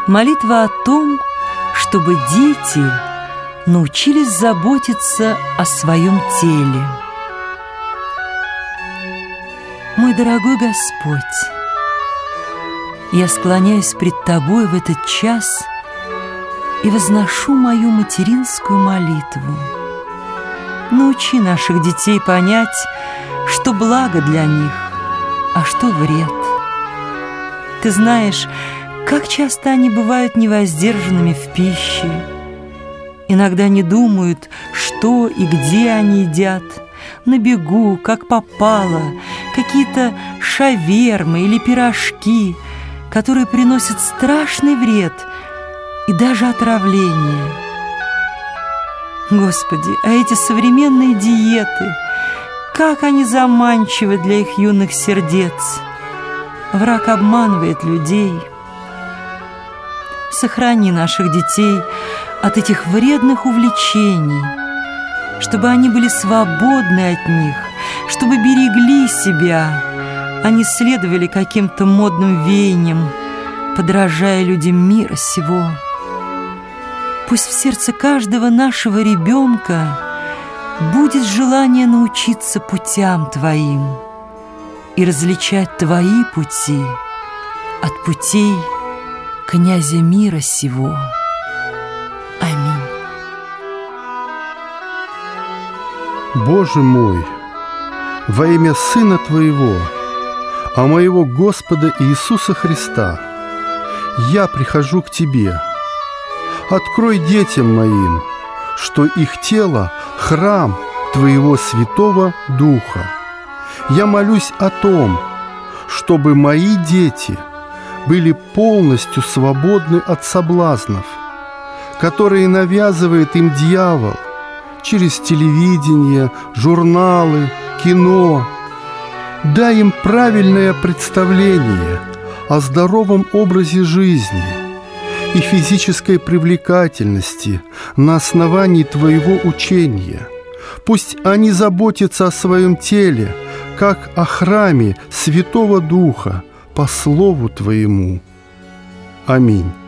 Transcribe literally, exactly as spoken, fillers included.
Молитва о том, чтобы дети научились заботиться о своем теле. Мой дорогой Господь, я склоняюсь пред Тобой в этот час и возношу мою материнскую молитву. Научи наших детей понять, что благо для них, а что вред. Ты знаешь, как часто они бывают невоздержанными в пище. Иногда не думают, что и где они едят. На бегу, как попало, какие-то шавермы или пирожки, которые приносят страшный вред и даже отравление. Господи, а эти современные диеты, как они заманчивы для их юных сердец! Враг обманывает людей. Сохрани наших детей от этих вредных увлечений, чтобы они были свободны от них, чтобы берегли себя, а не следовали каким-то модным веяниям, подражая людям мира сего. Пусть в сердце каждого нашего ребенка будет желание научиться путям Твоим и различать Твои пути от путей князя мира сего. Аминь. Боже мой, во имя Сына Твоего, а моего Господа Иисуса Христа, я прихожу к Тебе. Открой детям моим, что их тело – храм Твоего Святого Духа. Я молюсь о том, чтобы мои дети были полностью свободны от соблазнов, которые навязывает им дьявол через телевидение, журналы, кино. Дай им правильное представление о здоровом образе жизни и физической привлекательности на основании Твоего учения. Пусть они заботятся о своем теле, как о храме Святого Духа по Слову Твоему. Аминь.